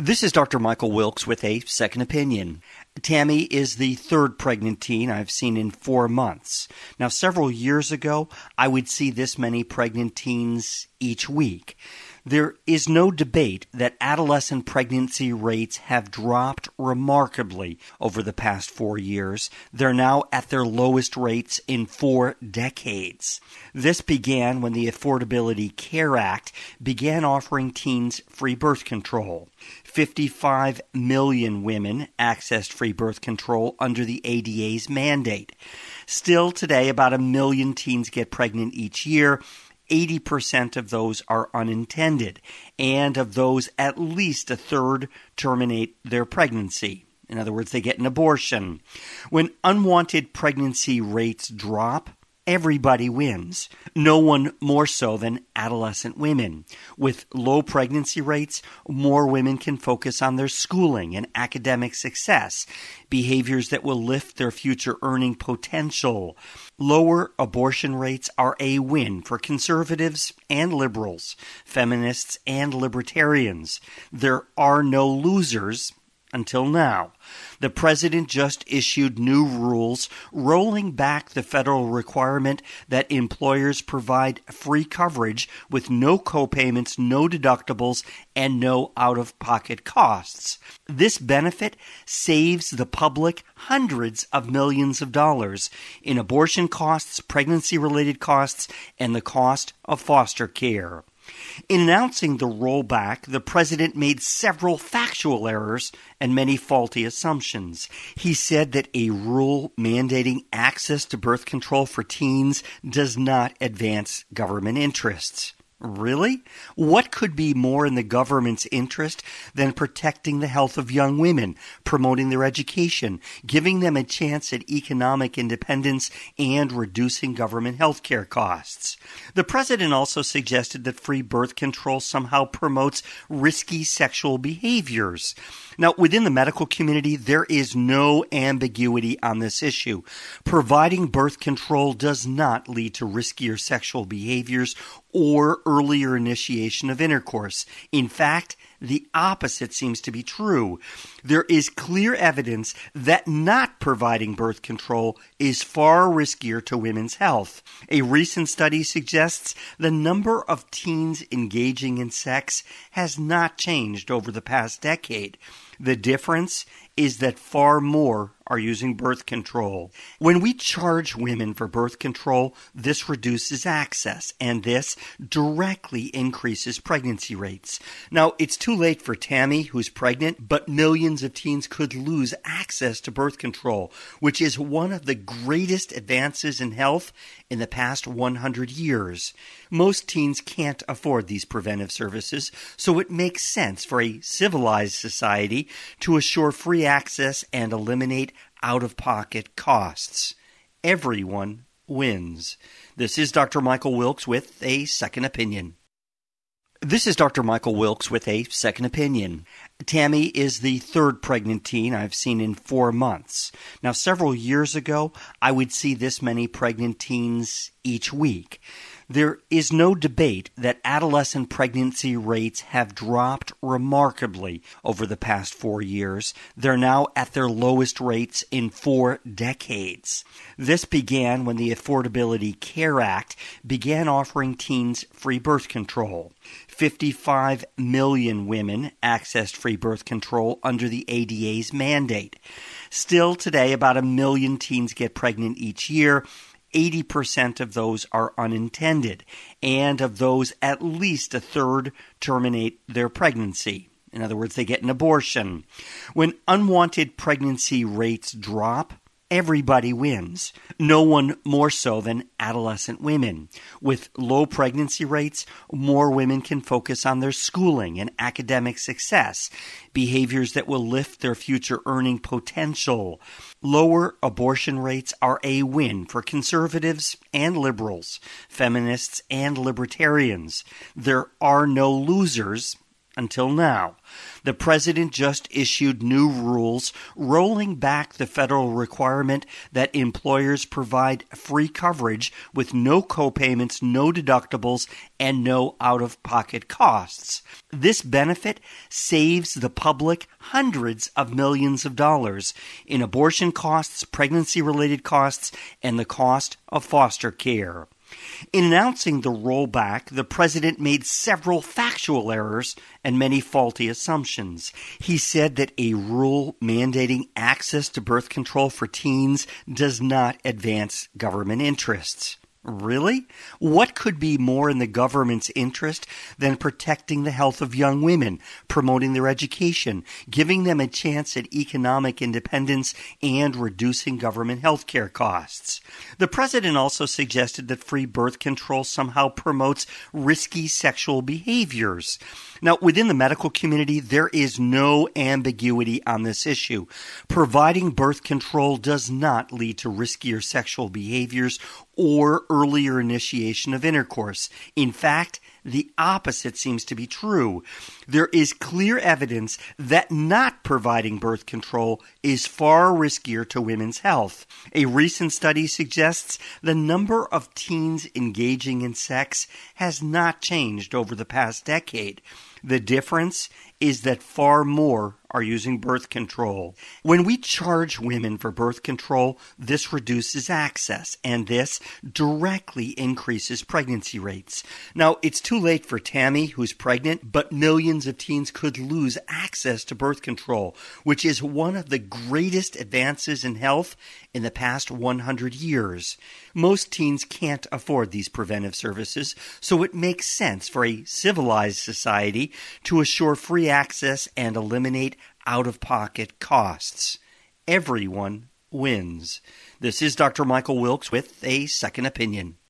This is Dr. Michael Wilkes with a second opinion. Tammy is the third pregnant teen I've seen in 4 months. Now, several years ago, I would see this many pregnant teens each week. There is no debate that adolescent pregnancy rates have dropped remarkably over the past 4 years. They're now at their lowest rates in 4 decades. This began when the Affordability Care Act began offering teens free birth control. 55 million women accessed free birth control under the ADA's mandate. Still today, about 1 million teens get pregnant each year. 80% of those are unintended, and of those, at least a third terminate their pregnancy. In other words, they get an abortion. When unwanted pregnancy rates drop, everybody wins. No one more so than adolescent women. With low pregnancy rates, more women can focus on their schooling and academic success, behaviors that will lift their future earning potential. Lower abortion rates are a win for conservatives and liberals, feminists and libertarians. There are no losers until now. The president just issued new rules rolling back the federal requirement that employers provide free coverage with no copayments, no deductibles, and no out-of-pocket costs. This benefit saves the public hundreds of millions of dollars in abortion costs, pregnancy-related costs, and the cost of foster care. In announcing the rollback, the president made several factual errors and many faulty assumptions. He said that a rule mandating access to birth control for teens does not advance government interests. Really? What could be more in the government's interest than protecting the health of young women, promoting their education, giving them a chance at economic independence, and reducing government health care costs? The president also suggested that free birth control somehow promotes risky sexual behaviors. Now, within the medical community, there is no ambiguity on this issue. Providing birth control does not lead to riskier sexual behaviors or earlier initiation of intercourse. In fact, the opposite seems to be true. There is clear evidence that not providing birth control is far riskier to women's health. A recent study suggests the number of teens engaging in sex has not changed over the past decade. The difference is that far more are using birth control. When we charge women for birth control, this reduces access, and this directly increases pregnancy rates. Now, it's too late for Tammy, who's pregnant, but millions of teens could lose access to birth control, which is one of the greatest advances in health in the past 100 years. Most teens can't afford these preventive services, so it makes sense for a civilized society to assure free access and eliminate out-of-pocket costs. Everyone wins. This is Dr. Michael Wilkes with a second opinion. This is Dr. Michael Wilkes with a second opinion. Tammy is the third pregnant teen I've seen in 4 months. Now, several years ago, I would see this many pregnant teens each week. There is no debate that adolescent pregnancy rates have dropped remarkably over the past 4 years. They're now at their lowest rates in 4 decades. This began when the Affordability Care Act began offering teens free birth control. 55 million women accessed free birth control under the ADA's mandate. Still today, about 1 million teens get pregnant each year. 80% of those are unintended, and of those, at least a third terminate their pregnancy. In other words, they get an abortion. When unwanted pregnancy rates drop, everybody wins. No one more so than adolescent women. With low pregnancy rates, more women can focus on their schooling and academic success, behaviors that will lift their future earning potential. Lower abortion rates are a win for conservatives and liberals, feminists and libertarians. There are no losers until now. The president just issued new rules rolling back the federal requirement that employers provide free coverage with no copayments, no deductibles, and no out-of-pocket costs. This benefit saves the public hundreds of millions of dollars in abortion costs, pregnancy-related costs, and the cost of foster care. In announcing the rollback, the president made several factual errors and many faulty assumptions. He said that a rule mandating access to birth control for teens does not advance government interests. Really? What could be more in the government's interest than protecting the health of young women, promoting their education, giving them a chance at economic independence, and reducing government health care costs? The president also suggested that free birth control somehow promotes risky sexual behaviors. Now, within the medical community, there is no ambiguity on this issue. Providing birth control does not lead to riskier sexual behaviors or earlier initiation of intercourse. In fact, the opposite seems to be true. There is clear evidence that not providing birth control is far riskier to women's health. A recent study suggests the number of teens engaging in sex has not changed over the past decade. The difference is that far more are using birth control. When we charge women for birth control, this reduces access, and this directly increases pregnancy rates. Now, it's too late for Tammy, who's pregnant, but millions of teens could lose access to birth control, which is one of the greatest advances in health in the past 100 years. Most teens can't afford these preventive services, so it makes sense for a civilized society to assure free access and eliminate out-of-pocket costs. Everyone wins. This is Dr. Michael Wilkes with a second opinion.